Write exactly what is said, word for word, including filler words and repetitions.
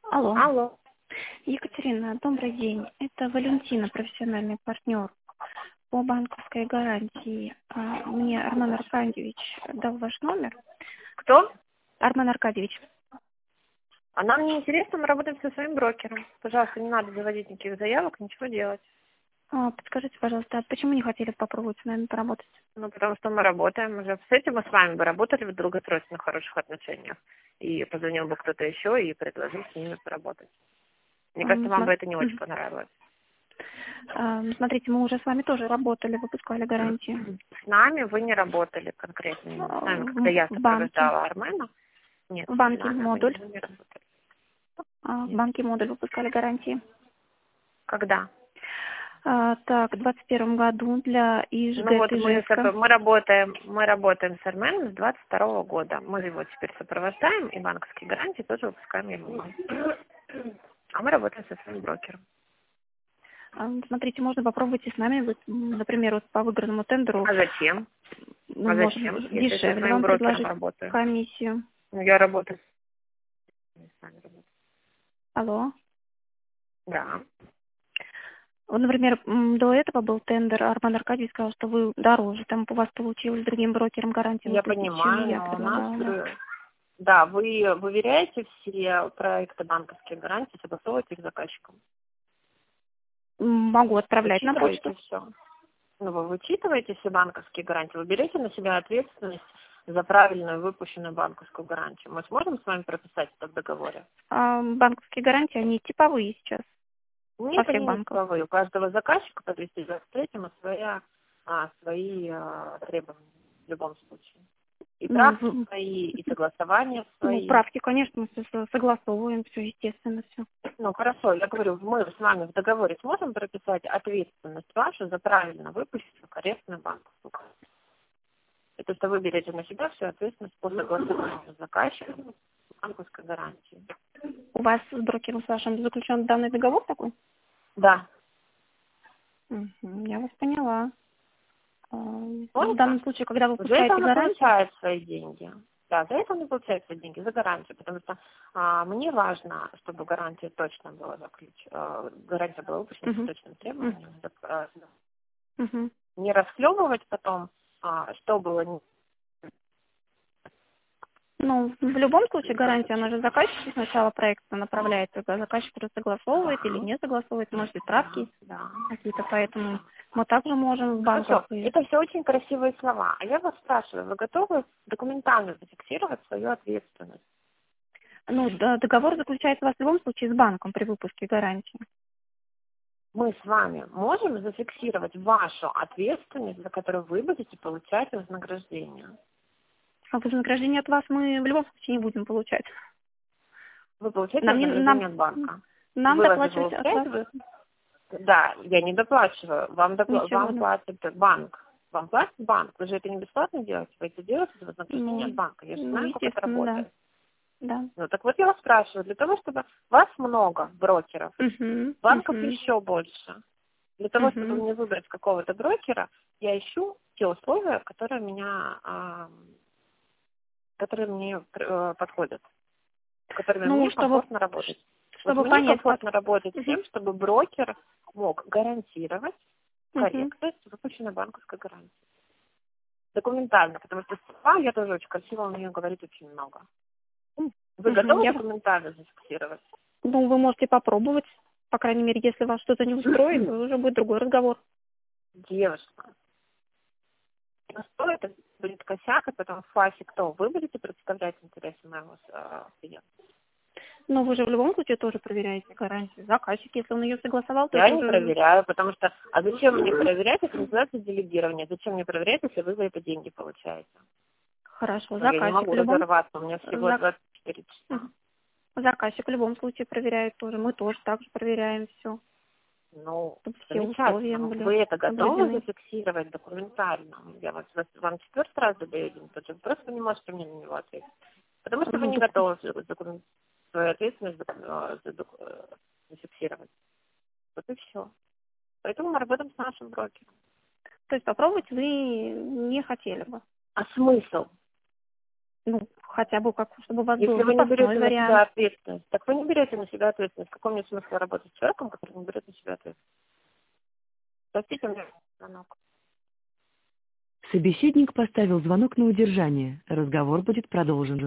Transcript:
Алло. Алло. Екатерина, добрый день. Это Валентина, профессиональный партнер по банковской гарантии. А, Мне Армен Аркадьевич дал ваш номер. Кто? Армен Аркадьевич. А нам не интересно, мы работаем со своим брокером. Пожалуйста, не надо заводить никаких заявок, ничего делать. А, Подскажите, пожалуйста, а почему не хотели попробовать с нами поработать? Ну, потому что мы работаем уже. С этим мы с вами бы работали в долгосрочных хороших отношениях. И позвонил бы кто-то еще и предложил с ними поработать. Мне А, кажется, ну, вам бы сма- это не очень Мгм. понравилось. А, ну, Смотрите, мы уже с вами тоже работали, выпускали гарантии. С нами вы не работали конкретно. Именно А, с нами, когда В я в банке. сопровождала Армена. Нет, В с банке нами вы модуль. не, вы не работали. А, В Нет. банке модуль выпускали гарантии. Когда? А, Так, в двадцать первом году для Ну ИЖГ вот мы, Ижевска. сопро- мы работаем, мы работаем с Арменом с двадцать второго года. Мы его теперь сопровождаем, и банковские гарантии тоже выпускаем ему. А мы работаем со своим брокером. А, Смотрите, можно попробовать и с нами, вот, м, например, вот по выигранному тендеру, А зачем? ну, А можем зачем, если я со дешевле своим вам брокером предложить работаю? комиссию. Ну, я работаю с вами работаю. Алло. Да. Вот, например, м, до этого был тендер, Арман Аркадьевич сказал, что вы дороже, там у вас получилось другим брокером гарантию Я выпустить, чем понимаю, я но у нас... предлагала. Да. дру- Да, вы выверяете все проекты банковских гарантий, согласовываете их с заказчиком. М, Могу отправлять на Вычитываете почту. все. Ну, вы вычитываете все банковские гарантии, вы берете на себя ответственность за правильную выпущенную банковскую гарантию. Мы сможем с вами прописать это в договоре? А банковские гарантии, они типовые сейчас во Нет, всех они не банках. типовые. У каждого заказчика по двести двадцать третьему своя, а, свои а, требования в любом случае. И Ну, правки в- свои, и согласования ну, свои. правки, конечно, мы со- со- согласовываем, все естественно, все. Ну, хорошо, я говорю, мы с вами в договоре сможем прописать ответственность вашу за правильно выпущенную корректную банковскую гарантию. Это что вы берете на себя всю ответственность по согласованию с заказчиком банковской гарантии. У вас с брокером с вашим заключен данный договор такой? Да. Мгм, я вас поняла. А, ну, в Можно? данном случае, когда вы За это выпускаете он и гарантию, получает свои деньги. Да, за это он и получает свои деньги, за гарантию, потому что а, мне важно, чтобы гарантия точно была заключ... а, гарантия была выпущена по мгм, точным м, требованиям. Так, а, мгм. не расхлебывать потом, а, что было не Ну, в любом случае в гарантия, она случае. же заказчику сначала проекта направляется, а заказчик уже согласовывает или Да, не согласовывает, может быть, да, правки да. какие-то, поэтому мы также можем в Хорошо, банках и... это все очень красивые слова. А я вас спрашиваю, вы готовы документально зафиксировать свою ответственность? Ну, д- договор заключается у вас в любом случае с банком при выпуске гарантии. Мы с вами можем зафиксировать вашу ответственность, за которую вы будете получать вознаграждение? А вознаграждение от вас мы в любом случае не будем получать. Вы получаете Нам, не, нам, вознаграждение от банка. нам Вы же доплачивать от вас получаете, вы... Да, я не доплачиваю. Вам, допла- ничего, вам да. платит банк. Вам платит банк. Вы же это не бесплатно делаете, вы это делаете за вознаграждение от Ну, банка. Я же ну, знаю, как это естественно, да. работает. Да. Ну, так вот я вас спрашиваю, для того, чтобы вас много брокеров, Угу, банков угу, еще больше. Для того, чтобы угу. мне выбрать какого-то брокера, я ищу те условия, которые меня, а, которые мне э, подходят, с которыми Ну, мне чтобы, комфортно работать. Вот чтобы мне понять, под... комфортно работать с Угу, тем, чтобы брокер мог гарантировать угу, корректность выпущенной банковской гарантии. Документально, потому что слова я тоже очень красиво умею говорить очень много. Вы угу. готовы Я... документально зафиксировать? Ну, вы можете попробовать. По крайней мере, если вас что-то не устроит, то уже будет другой разговор. Девушка, ну что это будет косяк, и потом в фазе кто? Вы будете представлять интересы моего э, клиента? Но вы же в любом случае тоже проверяете гарантию. Заказчик, если он ее согласовал, то Я это не уже... проверяю, потому что... А зачем мне проверять? Это называется делегирование. Зачем мне проверять, если вы за это деньги получаете? Хорошо, Ну, я не заказчик могу в любом... разорваться, у меня всего зак- двадцать четыре часа. Мгм. Заказчик в любом случае проверяет тоже. Мы тоже так же проверяем все, Ну, чтобы все условия замечательно. были Вы это готовы соблюдены. зафиксировать документально? Я вот вас- вам четвертый раз задаю один и тот же вопрос, вы не можете мне на него ответить. Потому что вы Ну, не доку- готовы за- документ- свою ответственность э, за док- э, зафиксировать. Вот и все. Поэтому мы работаем с нашим брокером. То есть попробовать вы не хотели бы. А смысл? Ну, хотя бы как, чтобы у вас был Если вы не запасной берете на себя вариант. ответственность, так вы не берете на себя ответственность. Какой мне смысл работать с человеком, который не берет на себя ответственность? Простите мне звонок. Собеседник поставил звонок на удержание. Разговор будет продолжен.